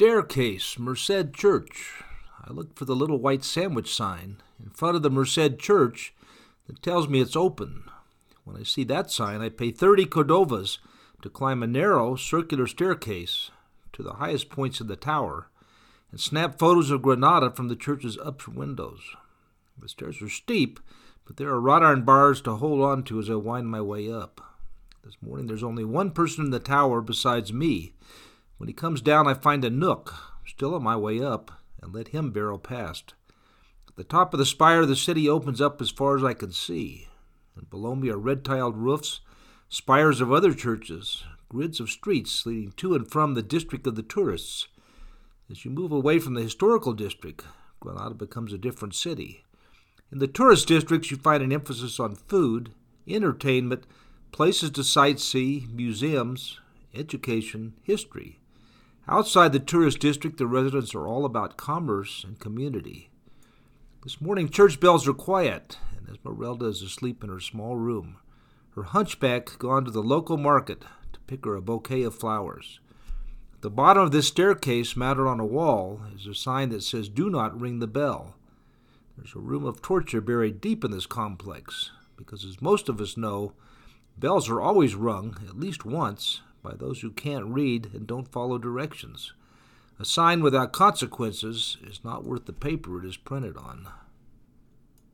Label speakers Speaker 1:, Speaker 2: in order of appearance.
Speaker 1: Staircase, Merced Church. I look for the little white sandwich sign in front of the Merced Church that tells me it's open. When I see that sign, I pay 30 Cordovas to climb a narrow, circular staircase to the highest points of the tower and snap photos of Granada from the church's upper windows. The stairs are steep, but there are wrought iron bars to hold on to as I wind my way up. This morning there's only one person in the tower besides me. When he comes down, I find a nook, still on my way up, and let him barrel past. The top of the spire of the city opens up as far as I can see, and below me are red-tiled roofs, spires of other churches, grids of streets leading to and from the district of the tourists. As you move away from the historical district, Granada becomes a different city. In the tourist districts, you find an emphasis on food, entertainment, places to sightsee, museums, education, history. Outside the tourist district, the residents are all about commerce and community. This morning, church bells are quiet, and Esmeralda is asleep in her small room, her hunchback gone to the local market to pick her a bouquet of flowers. At the bottom of this staircase, mounted on a wall, is a sign that says, "Do not ring the bell." There's a room of torture buried deep in this complex, because as most of us know, bells are always rung, at least once, by those who can't read and don't follow directions. A sign without consequences is not worth the paper it is printed on.